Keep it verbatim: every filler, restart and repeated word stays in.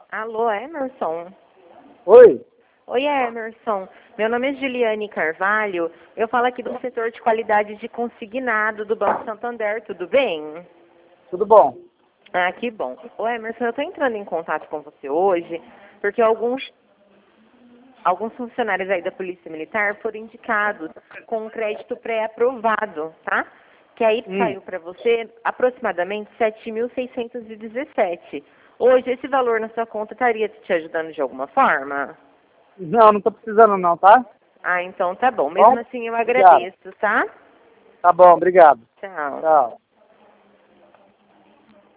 Alô, Emerson? Oi? Oi, Emerson. Meu nome é Juliane Carvalho. Eu falo aqui do setor de qualidade de consignado do Banco Santander. Tudo bem? Tudo bom? Ah, que bom. Ô, Emerson, eu estou entrando em contato com você hoje porque alguns, alguns funcionários aí da Polícia Militar foram indicados com um crédito pré-aprovado, tá? Que aí Hum. saiu para você aproximadamente sete mil seiscentos e dezessete. Hoje, esse valor na sua conta estaria te ajudando de alguma forma? Não, não tô precisando não, tá? Ah, então tá bom. Bom? Mesmo assim, eu Obrigado. agradeço, tá? Tá bom, obrigado. Tchau. Tchau.